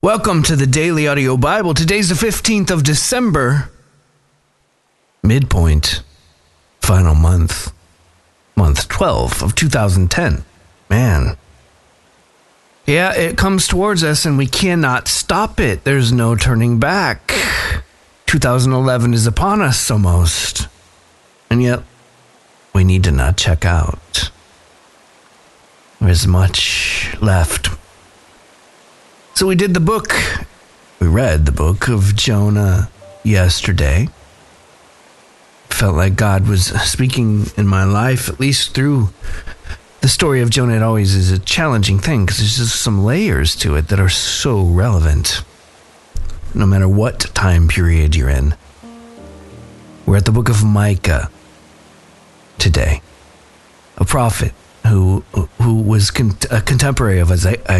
Welcome to the Daily Audio Bible. Today's the 15th of December. Midpoint. Final month. Month 12 of 2010. Man. Yeah, it comes towards us and we cannot stop it. There's no turning back. 2011 is upon us almost. And yet, we need to not check out. There's much left. So we read the book of Jonah yesterday. Felt like God was speaking in my life, at least through the story of Jonah. It always is a challenging thing because there's just some layers to it that are so relevant, no matter what time period you're in. We're at the book of Micah today, a prophet who was a contemporary of Isaiah.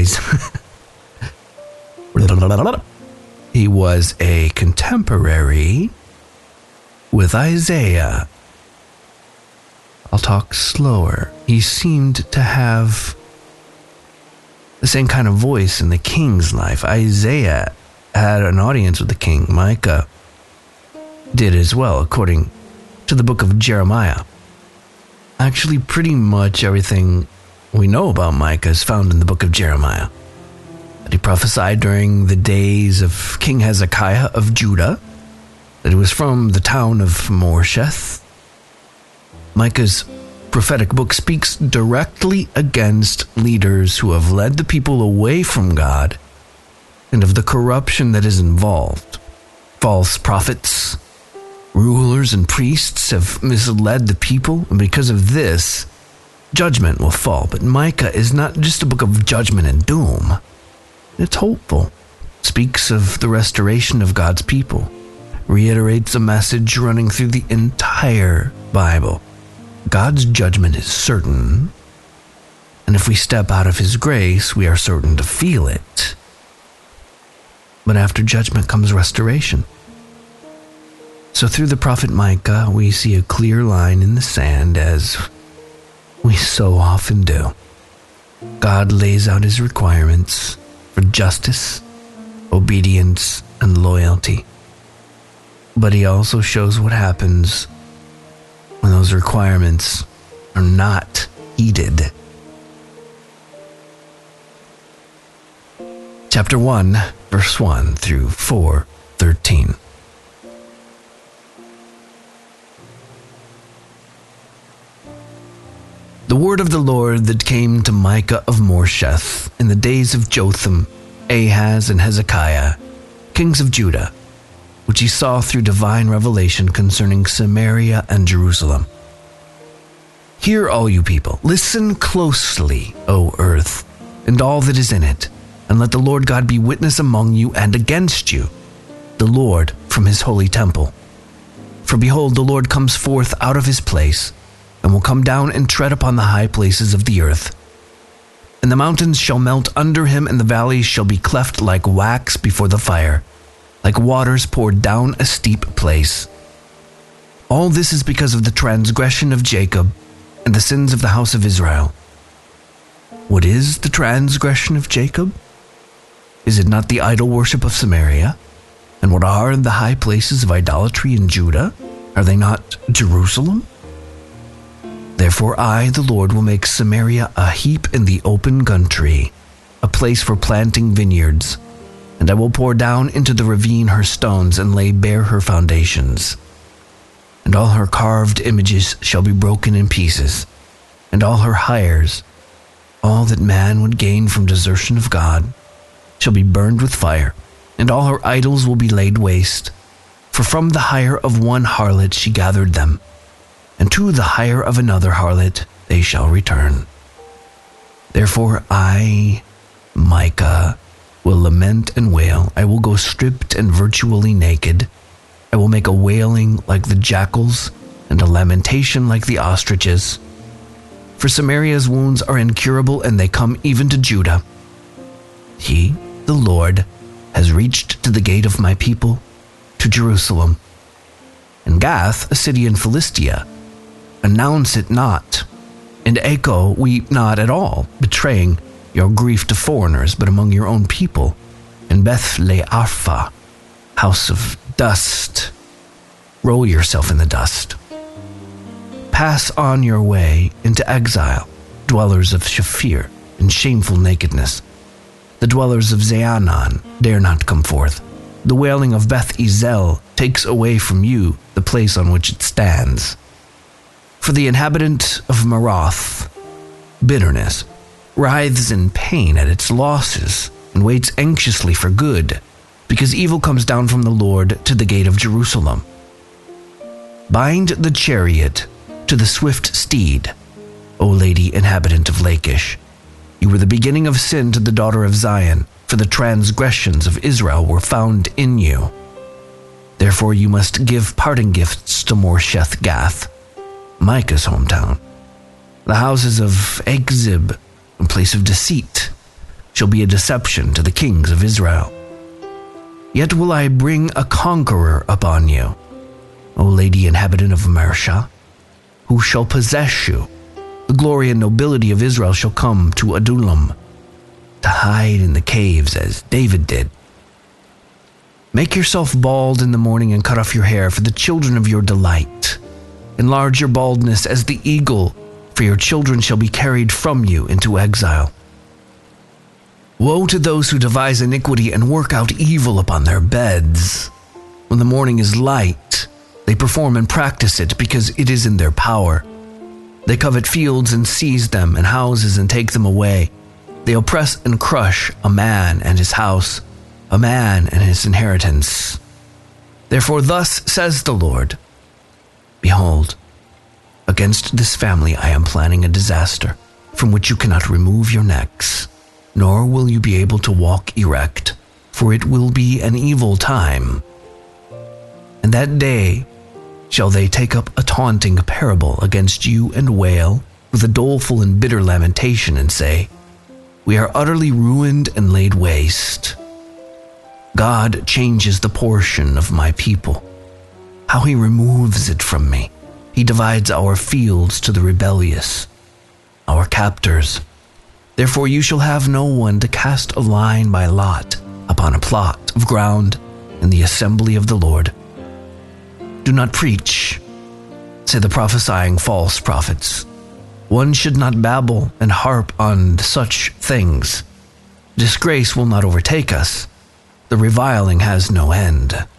He was a contemporary with Isaiah. I'll talk slower. He seemed to have the same kind of voice in the king's life. Isaiah had an audience with the king. Micah did as well, according to the book of Jeremiah. Actually, pretty much everything we know about Micah is found in the book of Jeremiah. That he prophesied during the days of King Hezekiah of Judah, that it was from the town of Moresheth. Micah's prophetic book speaks directly against leaders who have led the people away from God and of the corruption that is involved. False prophets, rulers, and priests have misled the people, and because of this, judgment will fall. But Micah is not just a book of judgment and doom. It's hopeful. Speaks of the restoration of God's people. Reiterates a message running through the entire Bible. God's judgment is certain, and if we step out of His grace, we are certain to feel it. But after judgment comes restoration. So through the prophet Micah, we see a clear line in the sand, as we so often do. God lays out His requirements for justice, obedience, and loyalty. But He also shows what happens when those requirements are not heeded. Chapter 1, verse 1 through 4:13. The word of the Lord that came to Micah of Moresheth in the days of Jotham, Ahaz, and Hezekiah, kings of Judah, which he saw through divine revelation concerning Samaria and Jerusalem. Hear, all you people, listen closely, O earth, and all that is in it, and let the Lord God be witness among you and against you, the Lord from His holy temple. For behold, the Lord comes forth out of His place, and will come down and tread upon the high places of the earth. And the mountains shall melt under Him, and the valleys shall be cleft like wax before the fire, like waters poured down a steep place. All this is because of the transgression of Jacob and the sins of the house of Israel. What is the transgression of Jacob? Is it not the idol worship of Samaria? And what are the high places of idolatry in Judah? Are they not Jerusalem? Therefore I, the Lord, will make Samaria a heap in the open country, a place for planting vineyards, and I will pour down into the ravine her stones and lay bare her foundations. And all her carved images shall be broken in pieces, and all her hires, all that man would gain from desertion of God, shall be burned with fire, and all her idols will be laid waste. For from the hire of one harlot she gathered them, and to the hire of another harlot they shall return. Therefore I, Micah, will lament and wail. I will go stripped and virtually naked. I will make a wailing like the jackals and a lamentation like the ostriches. For Samaria's wounds are incurable, and they come even to Judah. He, the Lord, has reached to the gate of my people, to Jerusalem. And Gath, a city in Philistia, announce it not, and Echo weep not at all, betraying your grief to foreigners, but among your own people and Beth Le'arpha, house of dust. Roll yourself in the dust. Pass on your way into exile, dwellers of Shaphir, in shameful nakedness. The dwellers of Zeanan dare not come forth. The wailing of Beth Ezel takes away from you the place on which it stands. For the inhabitant of Maroth, bitterness, writhes in pain at its losses and waits anxiously for good, because evil comes down from the Lord to the gate of Jerusalem. Bind the chariot to the swift steed, O lady inhabitant of Lachish. You were the beginning of sin to the daughter of Zion, for the transgressions of Israel were found in you. Therefore you must give parting gifts to Morsheth Gath, Micah's hometown. The houses of Achzib, in place of deceit, shall be a deception to the kings of Israel. Yet will I bring a conqueror upon you, O lady inhabitant of Mersha, who shall possess you. The glory and nobility of Israel shall come to Adullam, to hide in the caves as David did. Make yourself bald in the morning and cut off your hair for the children of your delight. Enlarge your baldness as the eagle, for your children shall be carried from you into exile. Woe to those who devise iniquity and work out evil upon their beds. When the morning is light, they perform and practice it because it is in their power. They covet fields and seize them, and houses and take them away. They oppress and crush a man and his house, a man and his inheritance. Therefore thus says the Lord, Behold, against this family I am planning a disaster, from which you cannot remove your necks, nor will you be able to walk erect, for it will be an evil time. And that day shall they take up a taunting parable against you and wail with a doleful and bitter lamentation and say, We are utterly ruined and laid waste. God changes the portion of my people. How he removes it from me. He divides our fields to the rebellious, our captors. Therefore you shall have no one to cast a line by lot upon a plot of ground in the assembly of the Lord. Do not preach, say the prophesying false prophets. One should not babble and harp on such things. Disgrace will not overtake us. The reviling has no end.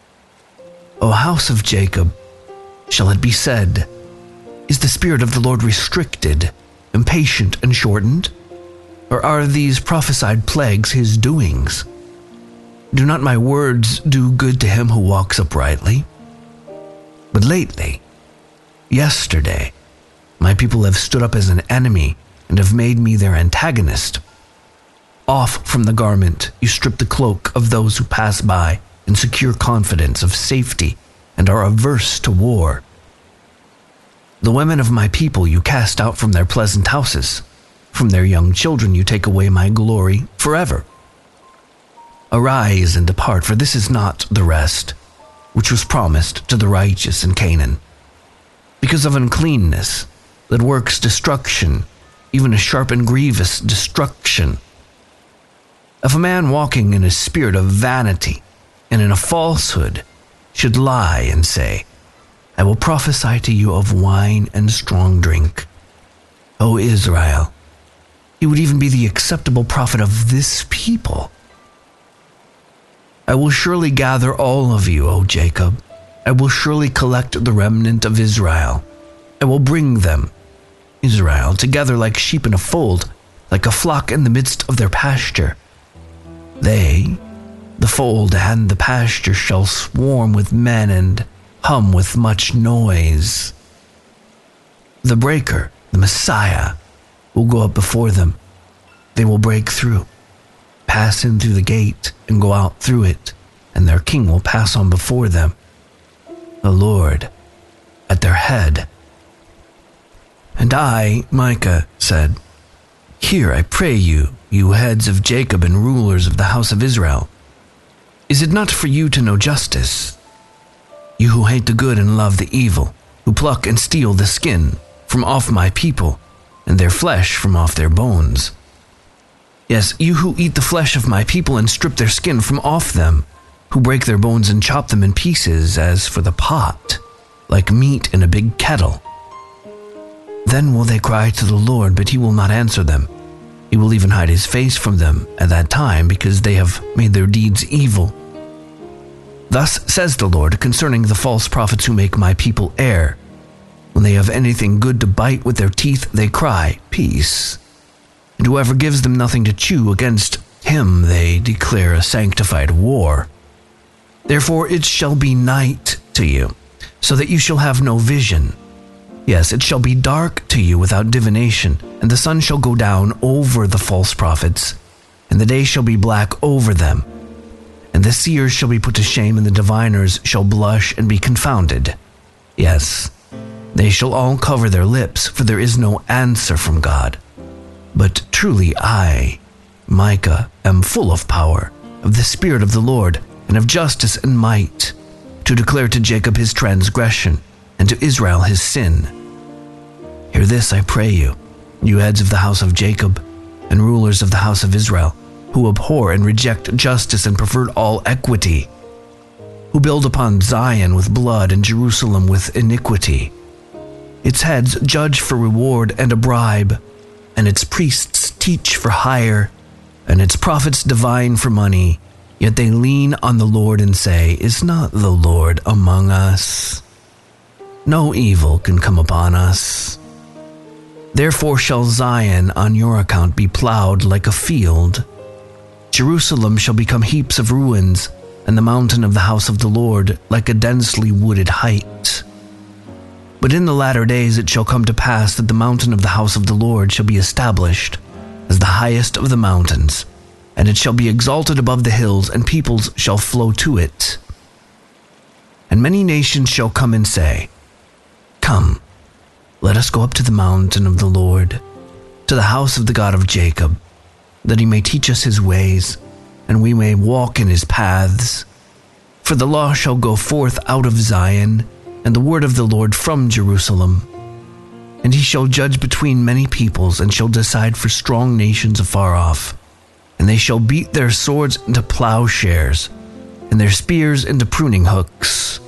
O house of Jacob, shall it be said, Is the Spirit of the Lord restricted, impatient and shortened? Or are these prophesied plagues his doings? Do not my words do good to him who walks uprightly? But lately, yesterday, my people have stood up as an enemy and have made me their antagonist. Off from the garment, you strip the cloak of those who pass by in secure confidence of safety and are averse to war. The women of my people you cast out from their pleasant houses. From their young children you take away my glory forever. Arise and depart, for this is not the rest which was promised to the righteous in Canaan. Because of uncleanness that works destruction, even a sharp and grievous destruction. If a man walking in a spirit of vanity and in a falsehood should lie and say, I will prophesy to you of wine and strong drink, O Israel, he would even be the acceptable prophet of this people. I will surely gather all of you, O Jacob. I will surely collect the remnant of Israel. I will bring them, Israel, together like sheep in a fold, like a flock in the midst of their pasture. They, the fold and the pasture, shall swarm with men and hum with much noise. The breaker, the Messiah, will go up before them. They will break through, pass in through the gate, and go out through it, and their king will pass on before them, the Lord at their head. And I, Micah, said, Hear, I pray you, you heads of Jacob and rulers of the house of Israel. Is it not for you to know justice? You who hate the good and love the evil, who pluck and steal the skin from off my people, and their flesh from off their bones. Yes, you who eat the flesh of my people and strip their skin from off them, who break their bones and chop them in pieces as for the pot, like meat in a big kettle. Then will they cry to the Lord, but he will not answer them. He will even hide his face from them at that time, because they have made their deeds evil. Thus says the Lord concerning the false prophets who make my people err. When they have anything good to bite with their teeth, they cry, peace. And whoever gives them nothing to chew, against him they declare a sanctified war. Therefore it shall be night to you, so that you shall have no vision. Yes, it shall be dark to you without divination, and the sun shall go down over the false prophets, and the day shall be black over them. And the seers shall be put to shame, and the diviners shall blush and be confounded. Yes, they shall all cover their lips, for there is no answer from God. But truly I, Micah, am full of power, of the Spirit of the Lord, and of justice and might, to declare to Jacob his transgression, and to Israel his sin. Hear this, I pray you, you heads of the house of Jacob, and rulers of the house of Israel, who abhor and reject justice and pervert all equity, who build upon Zion with blood and Jerusalem with iniquity. Its heads judge for reward and a bribe, and its priests teach for hire, and its prophets divine for money. Yet they lean on the Lord and say, is not the Lord among us? No evil can come upon us. Therefore shall Zion on your account be plowed like a field. Jerusalem shall become heaps of ruins, and the mountain of the house of the Lord like a densely wooded height. But in the latter days it shall come to pass that the mountain of the house of the Lord shall be established as the highest of the mountains, and it shall be exalted above the hills, and peoples shall flow to it. And many nations shall come and say, come, let us go up to the mountain of the Lord, to the house of the God of Jacob, that he may teach us his ways, and we may walk in his paths. For the law shall go forth out of Zion, and the word of the Lord from Jerusalem. And he shall judge between many peoples, and shall decide for strong nations afar off. And they shall beat their swords into plowshares, and their spears into pruning hooks.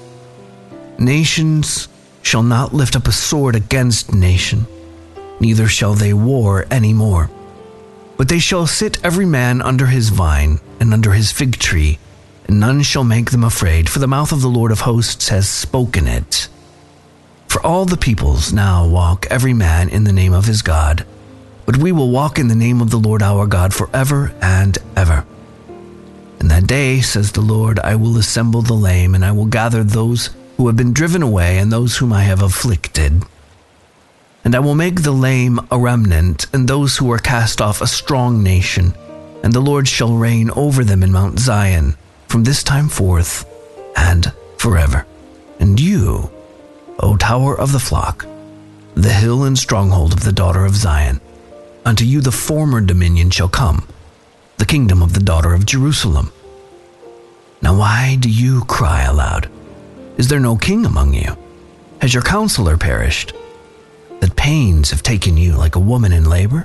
Nations shall not lift up a sword against nation, neither shall they war any more. But they shall sit every man under his vine, and under his fig tree, and none shall make them afraid, for the mouth of the Lord of hosts has spoken it. For all the peoples now walk every man in the name of his God, but we will walk in the name of the Lord our God forever and ever. In that day, says the Lord, I will assemble the lame, and I will gather those who have been driven away, and those whom I have afflicted. And I will make the lame a remnant, and those who are cast off a strong nation, and the Lord shall reign over them in Mount Zion, from this time forth and forever. And you, O tower of the flock, the hill and stronghold of the daughter of Zion, unto you the former dominion shall come, the kingdom of the daughter of Jerusalem. Now why do you cry aloud? Is there no king among you? Has your counselor perished, that pains have taken you like a woman in labor?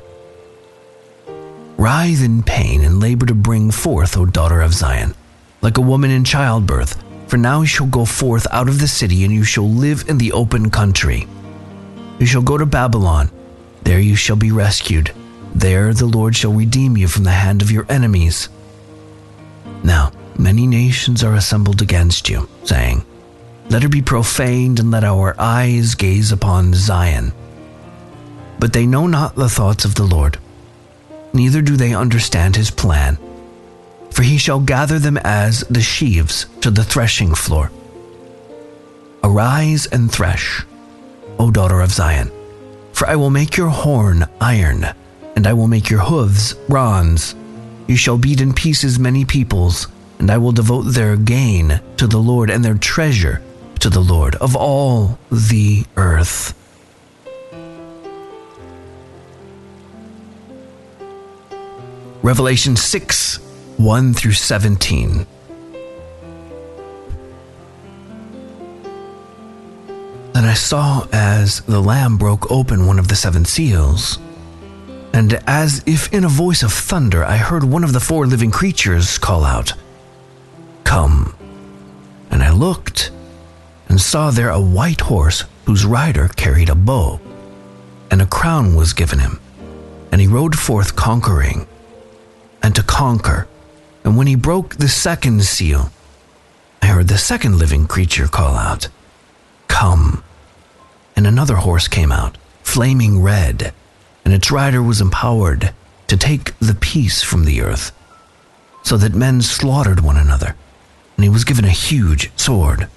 Writhe in pain and labor to bring forth, O daughter of Zion, like a woman in childbirth, for now you shall go forth out of the city, and you shall live in the open country. You shall go to Babylon, there you shall be rescued. There the Lord shall redeem you from the hand of your enemies. Now many nations are assembled against you, saying, let her be profaned, and let our eyes gaze upon Zion. But they know not the thoughts of the Lord, neither do they understand his plan. For he shall gather them as the sheaves to the threshing floor. Arise and thresh, O daughter of Zion, for I will make your horn iron, and I will make your hooves bronze. You shall beat in pieces many peoples, and I will devote their gain to the Lord, and their treasure to the Lord of all the earth. Revelation 6, 1 through 17. Then I saw as the Lamb broke open one of the seven seals, And as if in a voice of thunder, I heard one of the 4 living creatures call out, "Come." And I looked and saw there a white horse whose rider carried a bow, and a crown was given him. And he rode forth conquering, and to conquer. And when he broke the 2nd seal, I heard the 2nd living creature call out, "Come." And another horse came out, flaming red, and its rider was empowered to take the peace from the earth, so that men slaughtered one another, and he was given a huge sword.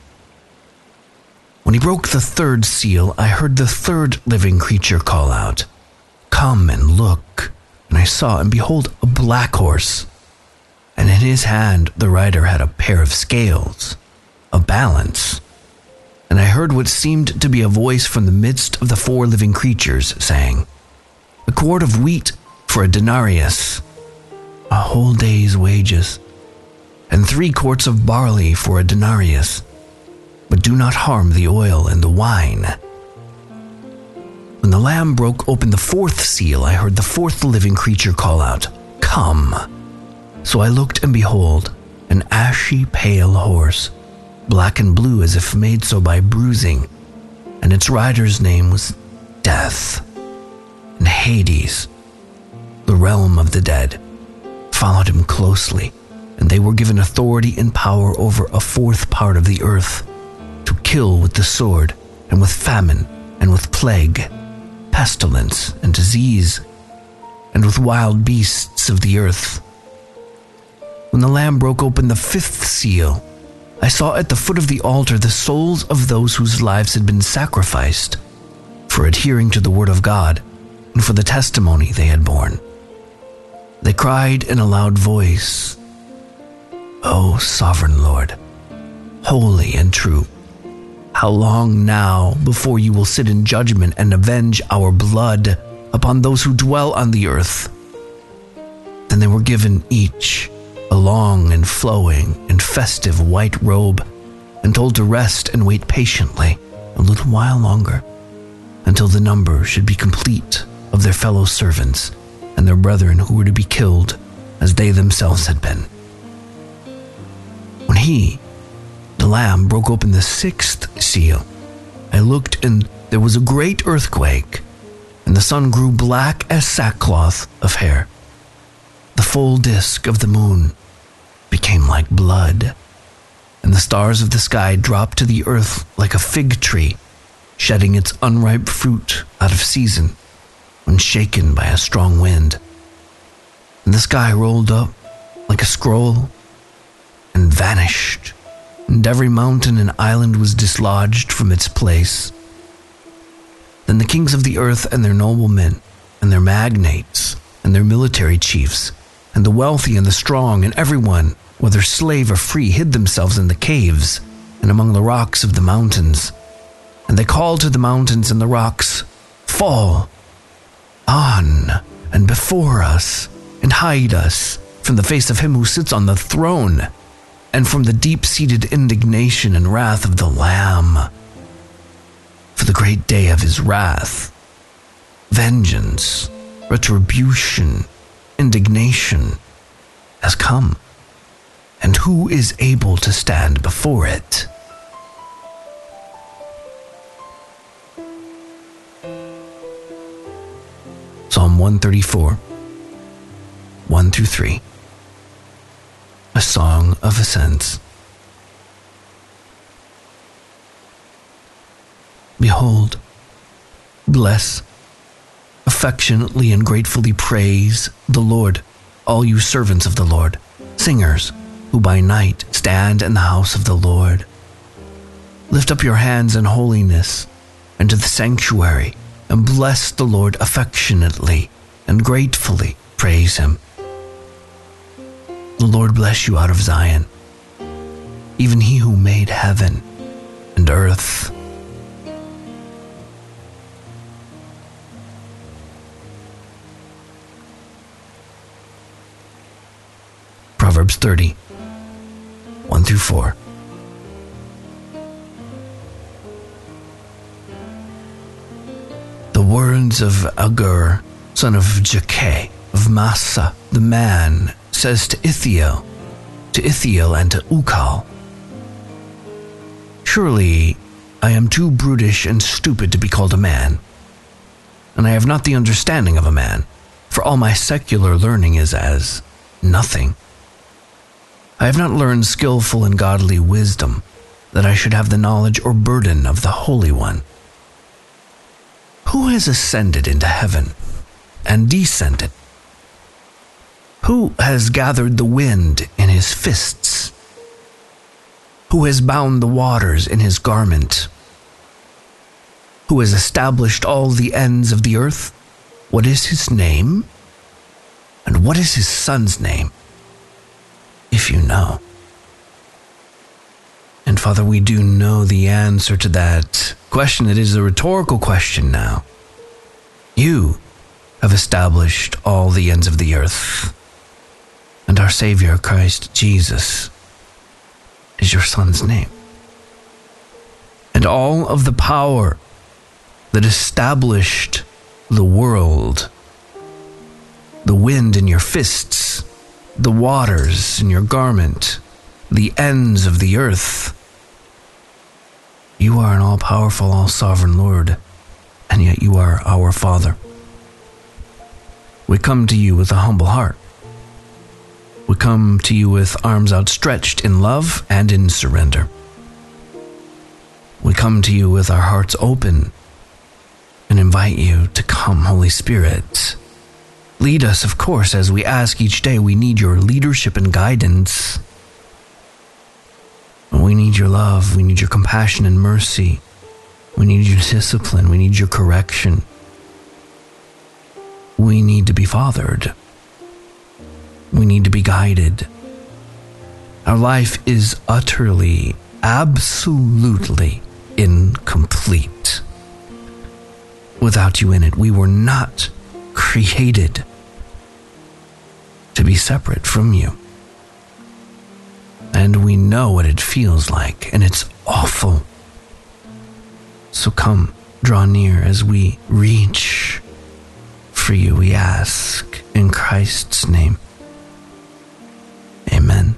When he broke the 3rd seal, I heard the 3rd living creature call out, "Come and look." And I saw, and behold, a black horse, and in his hand the rider had a pair of scales, a balance. And I heard what seemed to be a voice from the midst of the 4 living creatures saying, "A quart of wheat for a denarius, a whole day's wages, and 3 quarts of barley for a denarius, but do not harm the oil and the wine." When the Lamb broke open the 4th seal, I heard the 4th living creature call out, "Come." So I looked, and behold, an ashy pale horse, black and blue as if made so by bruising, and its rider's name was Death. And Hades, the realm of the dead, followed him closely, and they were given authority and power over a 4th part of the earth, to kill with the sword, and with famine, and with plague, pestilence, and disease, and with wild beasts of the earth. When the Lamb broke open the 5th seal, I saw at the foot of the altar the souls of those whose lives had been sacrificed for adhering to the word of God and for the testimony they had borne. They cried in a loud voice, "O sovereign Lord, holy and true, how long now before you will sit in judgment and avenge our blood upon those who dwell on the earth?" Then they were given each a long and flowing and festive white robe, and told to rest and wait patiently a little while longer, until the number should be complete of their fellow servants and their brethren who were to be killed as they themselves had been. When he, the Lamb, broke open the 6th seal, I looked, and there was a great earthquake, and the sun grew black as sackcloth of hair. The full disk of the moon became like blood, and the stars of the sky dropped to the earth like a fig tree, shedding its unripe fruit out of season when shaken by a strong wind. And the sky rolled up like a scroll and vanished, and every mountain and island was dislodged from its place. Then the kings of the earth and their noblemen and their magnates and their military chiefs and the wealthy and the strong and everyone, whether slave or free, hid themselves in the caves and among the rocks of the mountains. And they called to the mountains and the rocks, "Fall on and before us, and hide us from the face of him who sits on the throne, and from the deep-seated indignation and wrath of the Lamb. For the great day of his wrath, vengeance, retribution, indignation has come, and who is able to stand before it?" Psalm 134, 1-3. A Song of Ascents. Behold, bless, affectionately and gratefully praise the Lord, all you servants of the Lord, singers who by night stand in the house of the Lord. Lift up your hands in holiness into the sanctuary, and bless the Lord affectionately and gratefully praise him. The Lord bless you out of Zion, even he who made heaven and earth. Proverbs 30, 1-4. The words of Agur, son of Jakeh, of Massa, the man, says to Ithiel and to Ukal, "Surely I am too brutish and stupid to be called a man, and I have not the understanding of a man, for all my secular learning is as nothing. I have not learned skillful and godly wisdom, that I should have the knowledge or burden of the Holy One. Who has ascended into heaven and descended? Who has gathered the wind in his fists? Who has bound the waters in his garment? Who has established all the ends of the earth? What is his name? And what is his son's name? If you know." And Father, we do know the answer to that question. It is a rhetorical question now. You have established all the ends of the earth, and our Savior, Christ Jesus, is your Son's name. And all of the power that established the world, the wind in your fists, the waters in your garment, the ends of the earth. You are an all-powerful, all-sovereign Lord, and yet you are our Father. We come to you with a humble heart. We come to you with arms outstretched in love and in surrender. We come to you with our hearts open and invite you to come, Holy Spirit. Lead us, of course, as we ask each day. We need your leadership and guidance. We need your love. We need your compassion and mercy. We need your discipline. We need your correction. We need to be fathered. We need to be guided. Our life is utterly, absolutely incomplete without you in it. We were not created to be separate from you. And we know what it feels like, and it's awful. So come, draw near as we reach for you, we ask in Christ's name. Amen.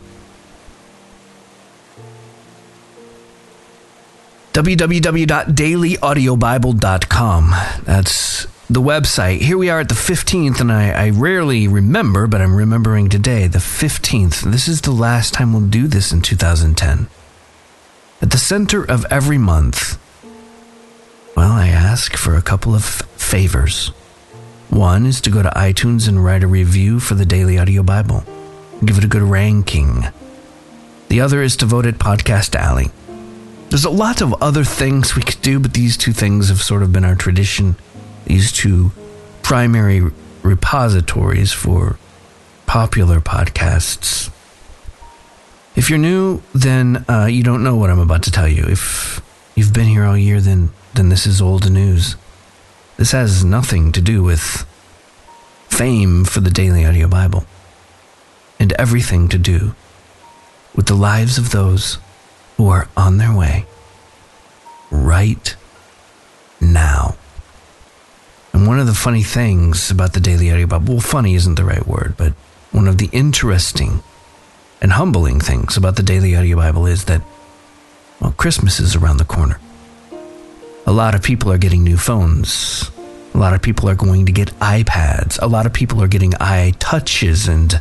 www.dailyaudiobible.com. That's the website. Here we are at the 15th, and I rarely remember, but I'm remembering today, the 15th. This is the last time we'll do this in 2010. At the center of every month, well, I ask for a couple of favors. One is to go to iTunes and write a review for the Daily Audio Bible. Give it a good ranking. The other is to vote at Podcast Alley. There's a lot of other things we could do, but these two things have sort of been our tradition. These two primary repositories for popular podcasts. If you're new, then you don't know what I'm about to tell you. If you've been here all year, then this is old news. This has nothing to do with fame for the Daily Audio Bible, and everything to do with the lives of those who are on their way right now. And one of the funny things about the Daily Audio Bible, well, funny isn't the right word, but one of the interesting and humbling things about the Daily Audio Bible is that, well, Christmas is around the corner. A lot of people are getting new phones. A lot of people are going to get iPads. A lot of people are getting iTouches and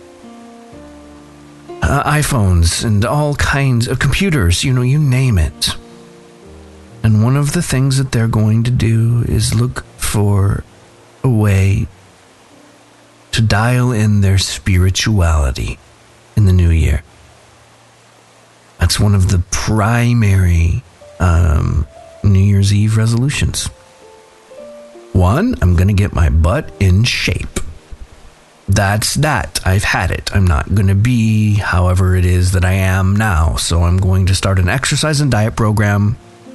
iPhones and all kinds of computers, you name it. And one of the things that they're going to do is look for a way to dial in their spirituality in the new year. That's one of the primary New Year's Eve resolutions. One, I'm going to get my butt in shape. That's that. I've had it. I'm not going to be however it is that I am now. So I'm going to start an exercise and diet program,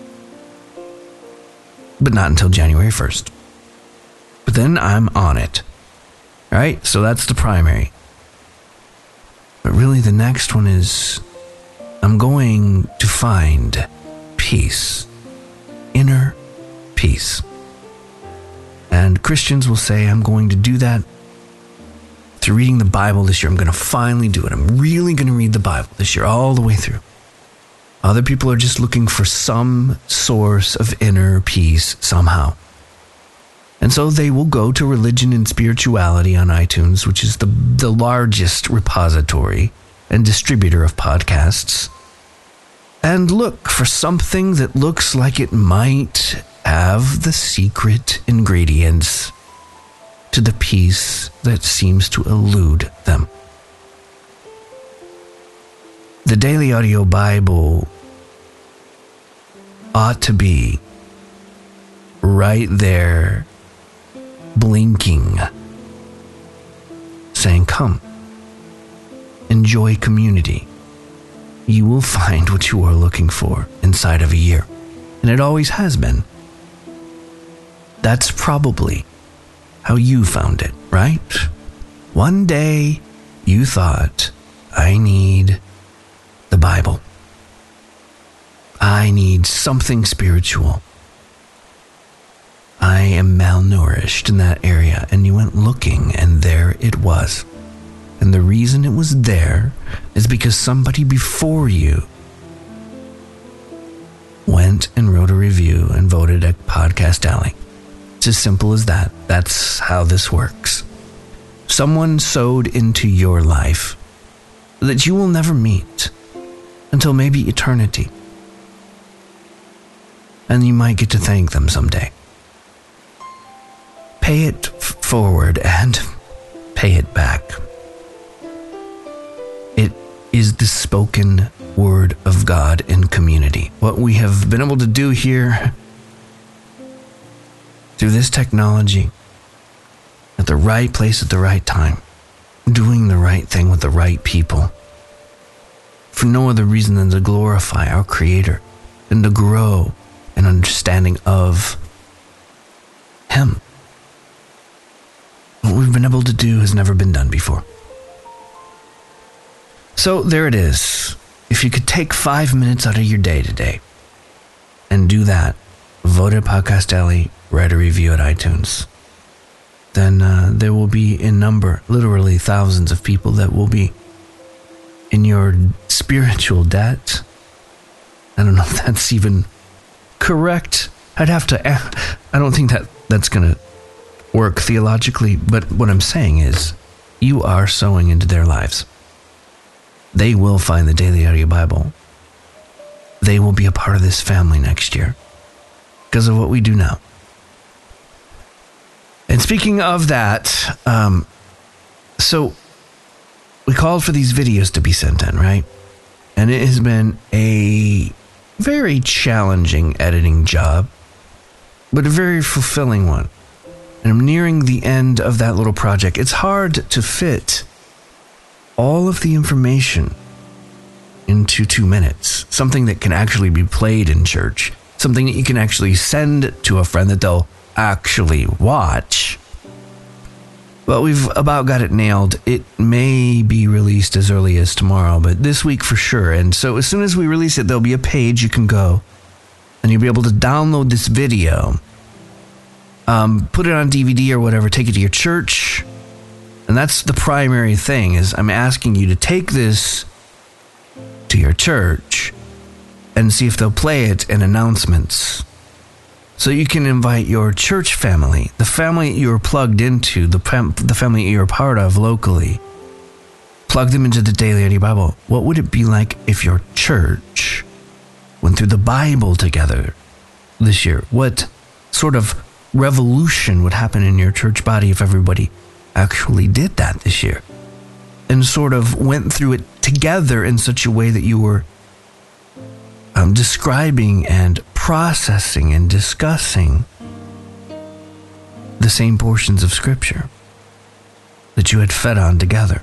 but not until January 1st. But then I'm on it. All right? So that's the primary. But really the next one is I'm going to find peace. Inner peace. And Christians will say, I'm going to do that through reading the Bible this year. I'm going to finally do it. I'm really going to read the Bible this year all the way through. Other people are just looking for some source of inner peace somehow. And so they will go to Religion and Spirituality on iTunes, which is the largest repository and distributor of podcasts, and look for something that looks like it might have the secret ingredients to the peace that seems to elude them. The Daily Audio Bible ought to be right there, blinking, saying, come, enjoy community. You will find what you are looking for inside of a year. And it always has been. That's probably how you found it, right? One day you thought, I need the Bible. I need something spiritual. I am malnourished in that area. And you went looking, and there it was. And the reason it was there is because somebody before you went and wrote a review and voted at Podcast Alley. It's as simple as that. That's how this works. Someone sowed into your life that you will never meet until maybe eternity. And you might get to thank them someday. Pay it forward and pay it back. It is the spoken word of God in community. What we have been able to do here through this technology, at the right place at the right time, doing the right thing with the right people, for no other reason than to glorify our Creator and to grow an understanding of Him. What we've been able to do has never been done before. So there it is. If you could take 5 minutes out of your day today and do that, vote at Podcast Alley, write a review at iTunes, then there will be a number, literally thousands of people that will be in your spiritual debt. I don't know if that's even correct. I don't think that's going to work theologically, but what I'm saying is you are sowing into their lives. They will find the Daily Audio Bible. They will be a part of this family next year because of what we do now. And speaking of that, so we called for these videos to be sent in, right? And it has been a very challenging editing job, but a very fulfilling one. And I'm nearing the end of that little project. It's hard to fit all of the information into 2 minutes. Something that can actually be played in church. Something that you can actually send to a friend that they'll actually watch. Well, we've about got it nailed. It may be released as early as tomorrow, but this week for sure. And so as soon as we release it, there'll be a page you can go and you'll be able to download this video, put it on DVD or whatever, take it to your church. And that's the primary thing, is I'm asking you to take this to your church and see if they'll play it in announcements. So you can invite your church family, the family you're plugged into, the family you're a part of locally. Plug them into the Daily Audio Bible. What would it be like if your church went through the Bible together this year? What sort of revolution would happen in your church body if everybody actually did that this year and sort of went through it together in such a way that you were describing and processing and discussing the same portions of Scripture that you had fed on together.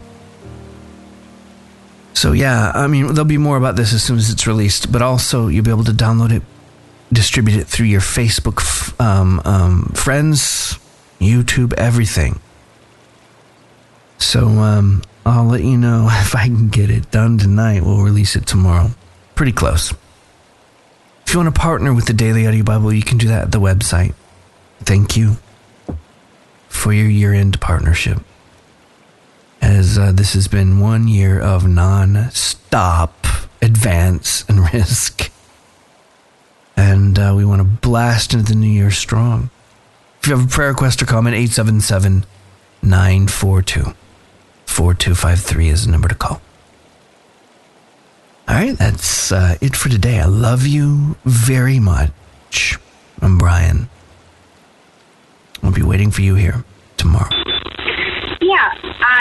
So yeah, I mean, there'll be more about this as soon as it's released, but also you'll be able to download it, distribute it through your Facebook friends, YouTube, everything. So I'll let you know if I can get it done tonight. We'll release it tomorrow. Pretty close. If you want to partner with the Daily Audio Bible, you can do that at the website. Thank you. for your year-end partnership, as this has been 1 year of non-stop advance and risk. And we want to blast into the new year strong. If you have a prayer request or comment, 877-942-4253 is the number to call. All right, that's it for today. I love you very much. I'm Brian. I'll be waiting for you here tomorrow. Yeah,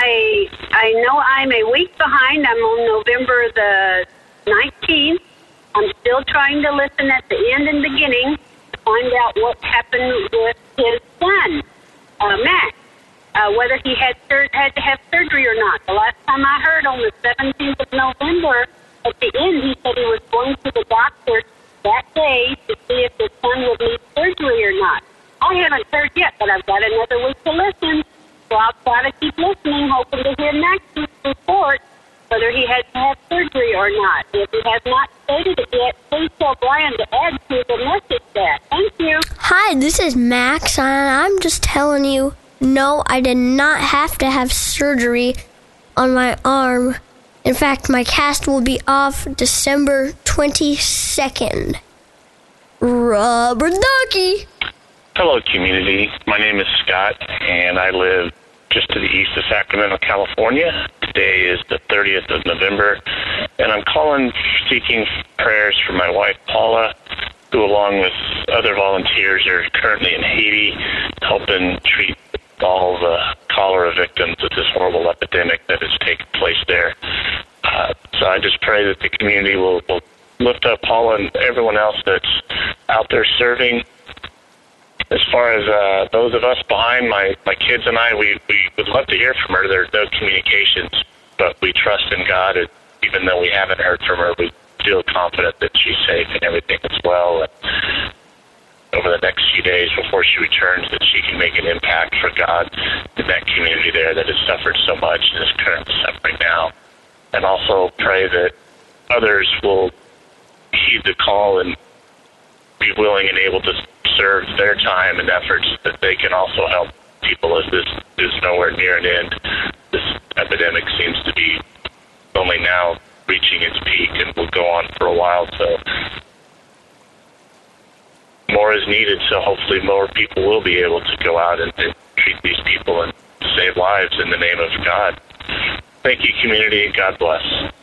I know I'm a week behind. I'm on November the 19th. I'm still trying to listen at the end and beginning to find out what happened with his son, Max, whether he had to have surgery or not. The last time I heard, on the 17th of November, at the end, he said he was going to the doctor that day to see if his son would need surgery or not. I haven't heard yet, but I've got another week to listen, so I'll try to keep listening, hoping to hear Max's report, whether he has to have surgery or not. If he has not stated it yet, please tell Brian to add to the message that. Thank you. Hi, this is Max, and I'm just telling you, no, I did not have to have surgery on my arm. In fact, my cast will be off December 22nd. Rubber ducky. Hello, community. My name is Scott, and I live just to the east of Sacramento, California. Today is the 30th of November, and I'm calling seeking prayers for my wife, Paula, who, along with other volunteers, are currently in Haiti helping treat all the cholera victims of this horrible epidemic that has taken place there. So I just pray that the community will lift up Paula and everyone else that's out there serving. As far as those of us behind, my kids and I, we would love to hear from her. There's no communications, but we trust in God. And even though we haven't heard from her, we feel confident that she's safe and everything as well. And over the next few days before she returns, that she can make an impact for God in that community there that has suffered so much and is currently suffering now. And also pray that others will heed the call and be willing and able to serve their time and efforts, that they can also help people, as this is nowhere near an end. This epidemic seems to be only now reaching its peak and will go on for a while, so more is needed, so hopefully more people will be able to go out and treat these people and save lives in the name of God. Thank you, community, and God bless.